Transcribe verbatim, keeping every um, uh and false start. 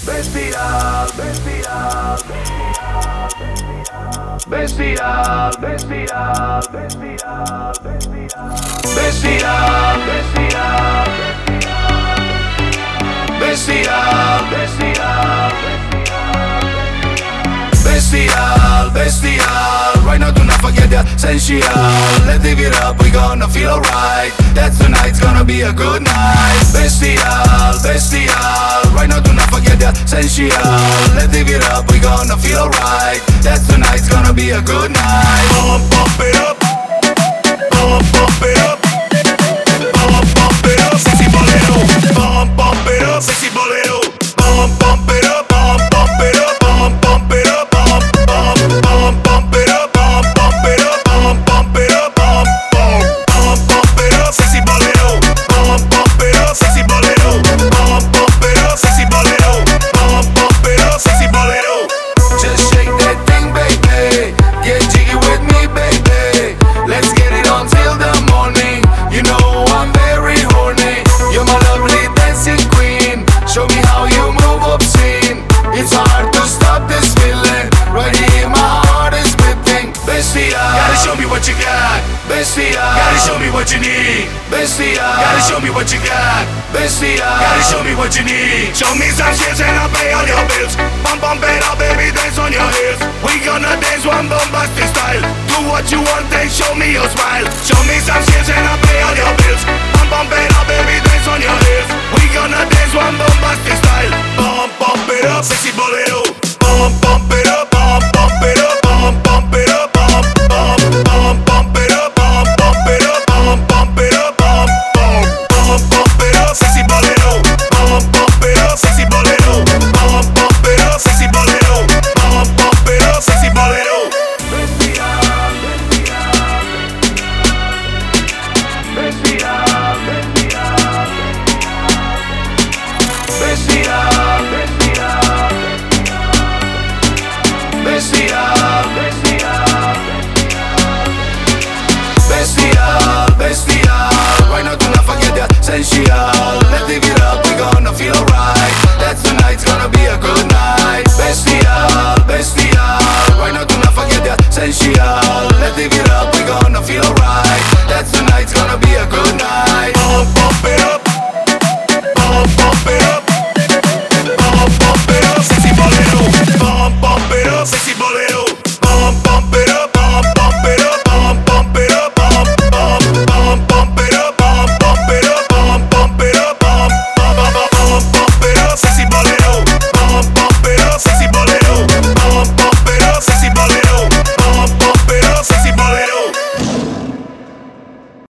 Bestial, bestial, bestial, bestial, bestial, bestial, bestial, bestial, bestial, bestial, bestial. Right now do not forget the essential. Let's live it up, we gonna feel alright. That's tonight's gonna be a good night. Bestial, bestial. Right now do not forget the essential. Let's live it up, we gonna feel alright. That's tonight's gonna be a good night. Pump, pump it up. Pump, pump it up. Pump, pump it up. Sexy bolero. Pump, pump it up. Sexy bolero. Pump, pump it up. Pump, pump it up. Pump, pump it up. Pump, pump, pump, pump it up. Pump, pump it up. Pump, pump it up. Pump, pump, pump, pump it up. Sexy bolero. Pump, pump it up. Sexy bolero. Pump, pump it up. Sexy bolero. Pump, pump it up. Sexy bolero. Just shake that thing, baby. Get jiggy with me, baby. Let's get it on till the morning. You know I'm very horny. You're my lovely dancing queen. Show me how you move obscene. It's hard to stop this feeling. Right here my heart is beating. Bestia, gotta show me what you got. Bestia, gotta show me what you need. Bestia, gotta show me what you got. Bestia, gotta show me what you need. Show me some shit and I'll pay all your bills. Bump, bump it up, baby, dance on your heels. We gonna dance one bombastic style. Do what you want and show me your smile. Show me some shit and I'll pay all your bills. Bump, bump it up, baby, dance on your heels. We gonna dance one bombastic style. Bump, bump it up, sexy bolero. Bump, bump it up, bump, bump it up, bump, bump it up, bump, bump, bump, bump it up, bump, bump it up, bump, bump it up, bump, bump, bump, bump it up, sexy bolero. Bump, bump it up, sexy bolero. Bump, bump it up, sexy bolero. Bump, bump it up, sexy bolero. Bestial, bestial, bestial, bestial, bestial, bestial, bestial. Right now do not forget the essential. Let's live it up, we gonna feel alright.